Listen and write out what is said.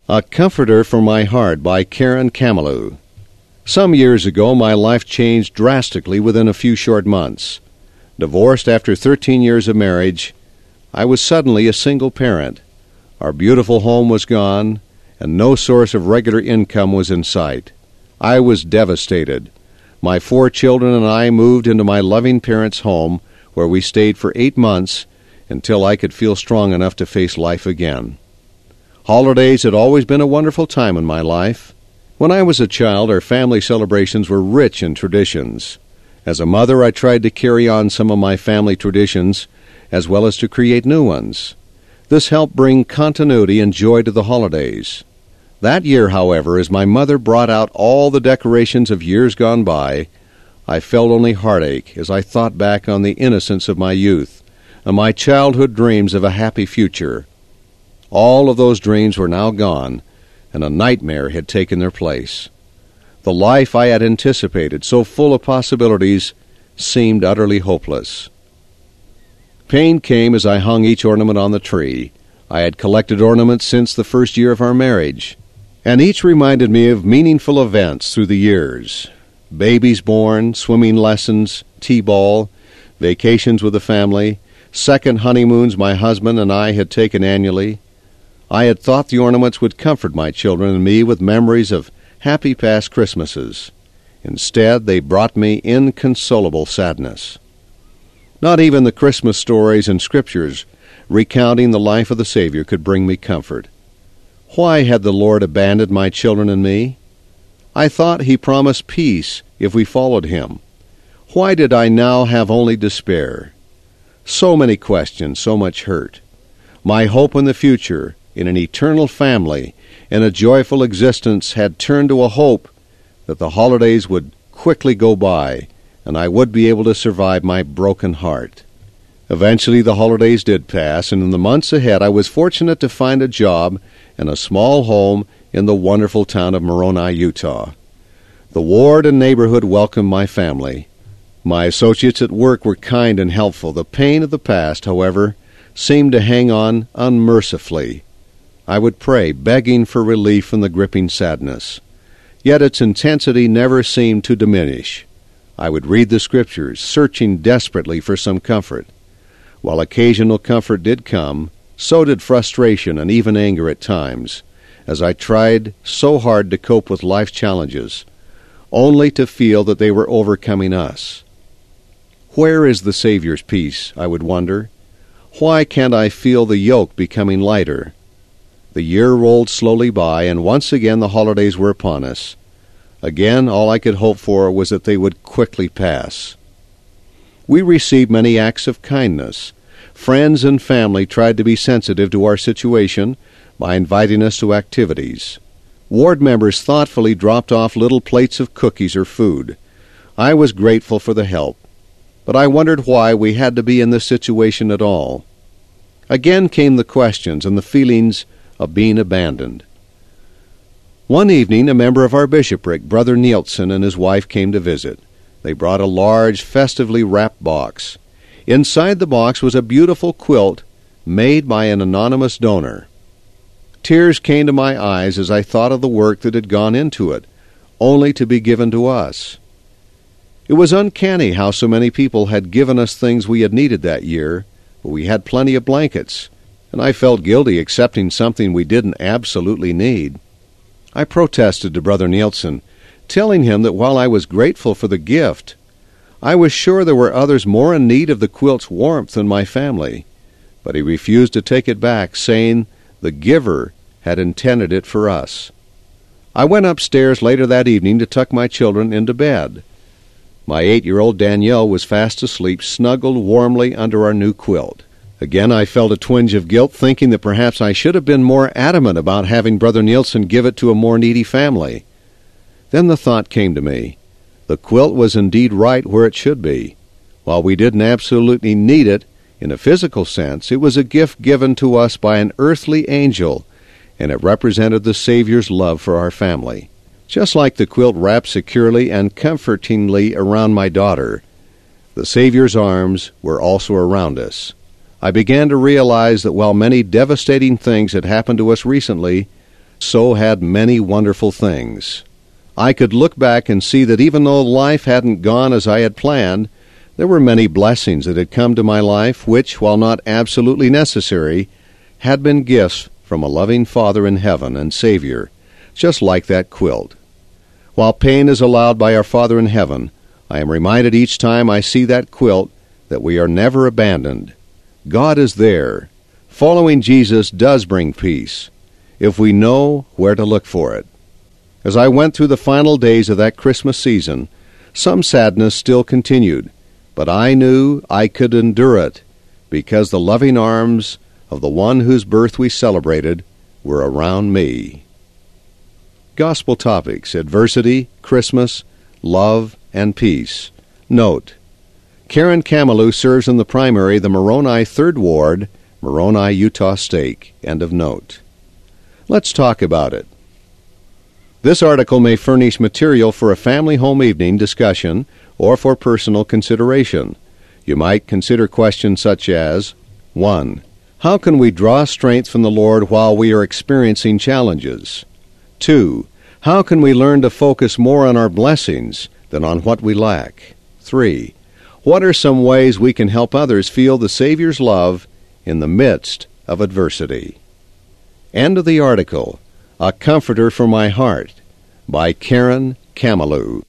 A Comforter for My Heart by Karen Camelou. Some years ago, my life changed drastically within a few short months. Divorced after 13 years of marriage, I was suddenly a single parent. Our beautiful home was gone, and no source of regular income was in sight. I was devastated. My 4 children and I moved into my loving parents' home, where we stayed for 8 months until I could feel strong enough to face life again. Holidays had always been a wonderful time in my life. When I was a child, our family celebrations were rich in traditions. As a mother, I tried to carry on some of my family traditions, as well as to create new ones. This helped bring continuity and joy to the holidays. That year, however, as my mother brought out all the decorations of years gone by, I felt only heartache as I thought back on the innocence of my youth and my childhood dreams of a happy future. All of those dreams were now gone, and a nightmare had taken their place. The life I had anticipated, so full of possibilities, seemed utterly hopeless. Pain came as I hung each ornament on the tree. I had collected ornaments since the first year of our marriage, and each reminded me of meaningful events through the years. Babies born, swimming lessons, t-ball, vacations with the family, second honeymoons my husband and I had taken annually. I had thought the ornaments would comfort my children and me with memories of happy past Christmases. Instead, they brought me inconsolable sadness. Not even the Christmas stories and scriptures recounting the life of the Savior could bring me comfort. Why had the Lord abandoned my children and me? I thought He promised peace if we followed Him. Why did I now have only despair? So many questions, so much hurt. My hope in the future, in an eternal family, in a joyful existence, had turned to a hope that the holidays would quickly go by and I would be able to survive my broken heart. Eventually the holidays did pass, and in the months ahead I was fortunate to find a job and a small home in the wonderful town of Moroni, Utah. The ward and neighborhood welcomed my family. My associates at work were kind and helpful. The pain of the past, however, seemed to hang on unmercifully. I would pray, begging for relief from the gripping sadness. Yet its intensity never seemed to diminish. I would read the Scriptures, searching desperately for some comfort. While occasional comfort did come, so did frustration and even anger at times, as I tried so hard to cope with life's challenges, only to feel that they were overcoming us. Where is the Savior's peace, I would wonder? Why can't I feel the yoke becoming lighter? The year rolled slowly by, and once again the holidays were upon us. Again, all I could hope for was that they would quickly pass. We received many acts of kindness. Friends and family tried to be sensitive to our situation by inviting us to activities. Ward members thoughtfully dropped off little plates of cookies or food. I was grateful for the help, but I wondered why we had to be in this situation at all. Again came the questions and the feelings of being abandoned. One evening, a member of our bishopric, Brother Nielsen, and his wife came to visit. They brought a large, festively wrapped box. Inside the box was a beautiful quilt made by an anonymous donor. Tears came to my eyes as I thought of the work that had gone into it, only to be given to us. It was uncanny how so many people had given us things we had needed that year, but we had plenty of blankets, and I felt guilty accepting something we didn't absolutely need. I protested to Brother Nielsen, telling him that while I was grateful for the gift, I was sure there were others more in need of the quilt's warmth than my family, but he refused to take it back, saying the giver had intended it for us. I went upstairs later that evening to tuck my children into bed. My 8-year-old Danielle was fast asleep, snuggled warmly under our new quilt. Again I felt a twinge of guilt, thinking that perhaps I should have been more adamant about having Brother Nielsen give it to a more needy family. Then the thought came to me. The quilt was indeed right where it should be. While we didn't absolutely need it, in a physical sense, it was a gift given to us by an earthly angel, and it represented the Savior's love for our family. Just like the quilt wrapped securely and comfortingly around my daughter, the Savior's arms were also around us. I began to realize that while many devastating things had happened to us recently, so had many wonderful things. I could look back and see that even though life hadn't gone as I had planned, there were many blessings that had come to my life which, while not absolutely necessary, had been gifts from a loving Father in heaven and Savior, just like that quilt. While pain is allowed by our Father in heaven, I am reminded each time I see that quilt that we are never abandoned. God is there. Following Jesus does bring peace, if we know where to look for it. As I went through the final days of that Christmas season, some sadness still continued, but I knew I could endure it, because the loving arms of the one whose birth we celebrated were around me. Gospel topics: adversity, Christmas, love, and peace. Note: Karen Camelou serves in the primary, the Moroni 3rd Ward, Moroni, Utah State. End of note. Let's talk about it. This article may furnish material for a family home evening discussion or for personal consideration. You might consider questions such as: 1. How can we draw strength from the Lord while we are experiencing challenges? 2. How can we learn to focus more on our blessings than on what we lack? 3. What are some ways we can help others feel the Savior's love in the midst of adversity? End of the article. A Comforter for My Heart by Karen Camelou.